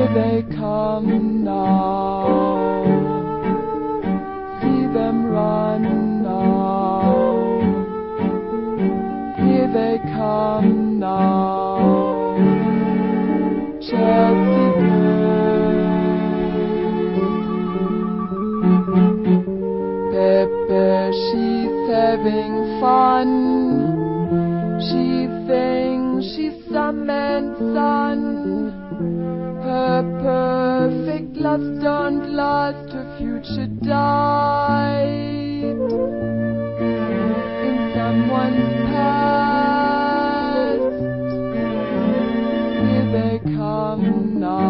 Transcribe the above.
they come now. See them run now. Here they come now. Chelsea girls. Pepe, she's having fun. She thinks she's some man's son. Her perfect loves don't last, her future died in someone's past. Here they come now.